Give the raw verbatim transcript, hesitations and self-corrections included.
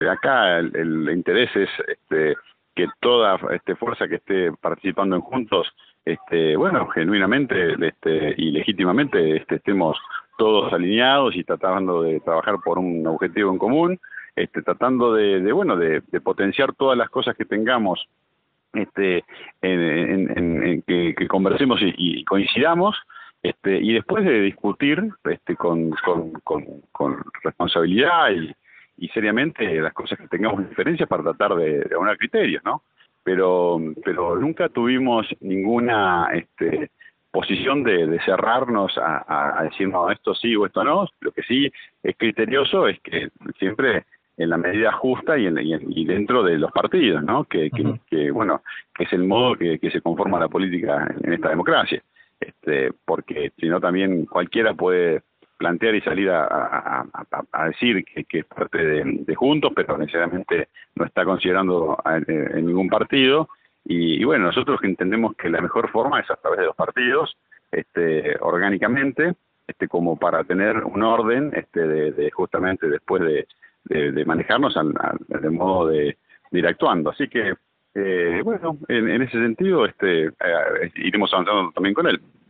acá el, el interés es este, que toda este, fuerza que esté participando en Juntos, este, bueno, genuinamente este, y legítimamente este, estemos todos alineados y tratando de trabajar por un objetivo en común, este, tratando de, de bueno, de, de potenciar todas las cosas que tengamos, este, en, en, en, en que, que conversemos y, y coincidamos, este, y después de discutir este, con, con, con, con responsabilidad y, y seriamente las cosas que tengamos diferencias para tratar de, de aunar criterios, ¿no? Pero, pero nunca tuvimos ninguna este, posición de, de cerrarnos a, a decir, no, esto sí o esto no. Lo que sí es criterioso es que siempre en la medida justa y, en, y, en, y dentro de los partidos, ¿no? Que, que, Ujú. que bueno, que es el modo que, que se conforma la política en esta democracia. Este, porque si no también cualquiera puede plantear y salir a, a, a, a decir que, que es parte de, de Juntos, pero necesariamente no está considerando en, en ningún partido. Y, y bueno, nosotros entendemos que la mejor forma es a través de los partidos, este, orgánicamente, este, como para tener un orden este, de, de justamente después de, de, de manejarnos al, al, de modo de, de ir actuando. Así que, eh, bueno, en, en ese sentido este, eh, iremos avanzando también con él.